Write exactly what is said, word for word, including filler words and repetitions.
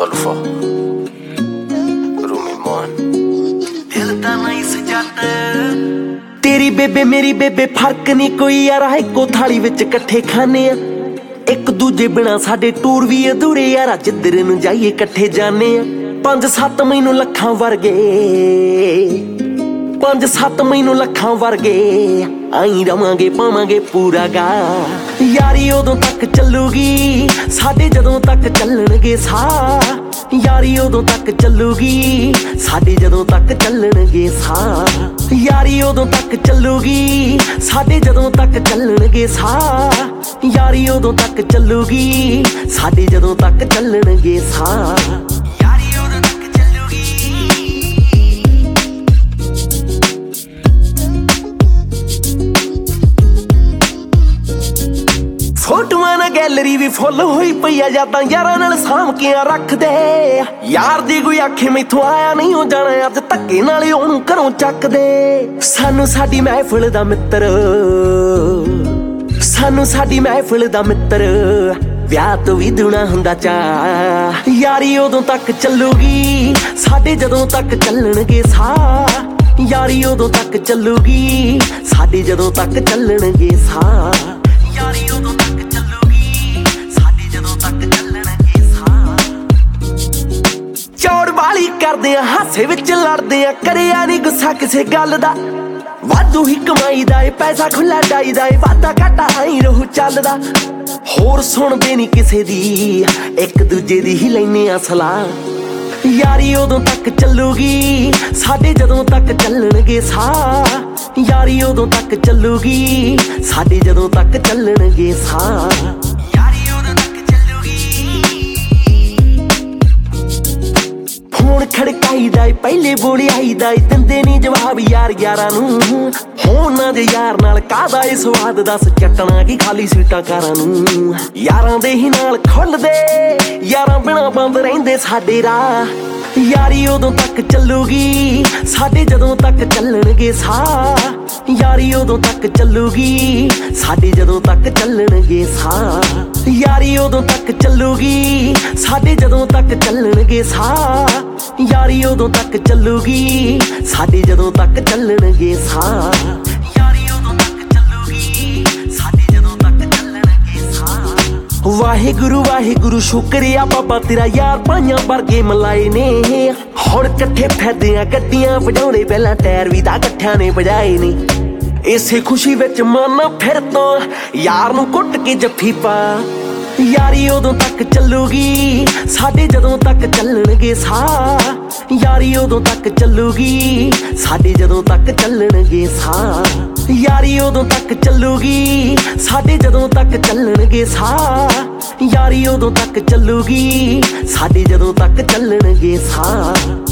Sulfur, Rumi Mohan, दिल दा नहीं सजाता। तेरी बेबे मेरी बेबे फर्क नहीं कोई यार, इक्को थाली विच कट्ठे खाने आ। एक दूजे बिना साडे टूर भी अधूरे यार, जिधर नूं जाइए कट्ठे जाने आ। पंज सत्त मैनू लखां वर्गे, पंज सत्त मैनू लखां वर्गे, आई रवांगे पावांगे पूरा गा। यारी उदों तक चलूगी साडे जदों तक चलणगे साह, यारी उदों तक चलूगी साडे जदों तक चलणगे साह। यारी उदों तक चलूगी साडे जदों तक चलणगे साह, यारी उदों तक चलूगी साडे जदों तक चलणगे साह। फोटोआं ना गैलरी भी फुल होई पई आ, यादां यारां नाल साम के रख दे। यार दी कोई आखे मैथों आया नहीं हो जाना, अज धक्के नाल ओनू घरों चक दे। सानू साडी महफिल दा मित्र, सानू साडी महफिल दा मित्र, विआह तो भी दूना हुंदा चा। यारी उदों तक चलूगी साडे जदों तक चलणगे साह, यारी उदों तक चलूगी साडे जदों तक चलणगे साह। यारी उदों तक चलूगी साडे जदों तक चलणगे साह। चौड़ वाली करदे आ हासे विच लड़दे आ, करिया नहीं गुस्सा किसे गल दा। वाधू ही कमाई दा ए पैसा खुला डाईदा ए, वादा घाटा आई रहू चलदा। होर सुणदे नहीं किसे दी, एक दूजे दी ही लैने आ सलाह। यारी उदों तक चलूगी साडे जदों तक चलणगे साह, यारी उदों तक चलूगी साडे जदों तक चलणगे साह। यारी उदों तक चलूगी। फोन खड़काईदा ए पहले बोली आईदा ए, दिंदे नहीं जवाब यार यारां नूं। होण ना जे यार नाल काहदा ए स्वाद, दस चटना की खाली सीटां कारां नूं। यारां दे ही नाल खुलदे, यारां बिना बंद रहिंदे साडे राह। यारी उदों तक चलूगी साडे जदों तक चलणगे साह, यारी उदों तक चलूगी साडे जदों तक चलणगे साह। यारी उदों तक चलूगी साडे जदों तक चलणगे साह, यारी उदों तक चलूगी साडे जदों तक चलणगे साह। यारी उदों तक चलूगी साडे जदों तक चलणगे साह। वाहिगुरु वाहिगुरु शुक्रिया बाबा तेरा, यार भाइयां वर्गे मलाए ने। हुण कट्ठे फिरदे आ गड्डियां वजाउणे, पहलां टायर भी तां कट्ठियां ने वजाए ने। इसे खुशी विच मन फिर तो यार नूं कुट के जफ्फी पा। यारी उदों तक चलूगी साडे जदों तक चलणगे साह, यारी उदों तक चलूगी साडे जदों तक चलणगे साह। यारी उदों तक चलूगी साडे जदों तक चलणगे साह, यारी उदों तक चलूगी साडे जदों तक चलणगे साह।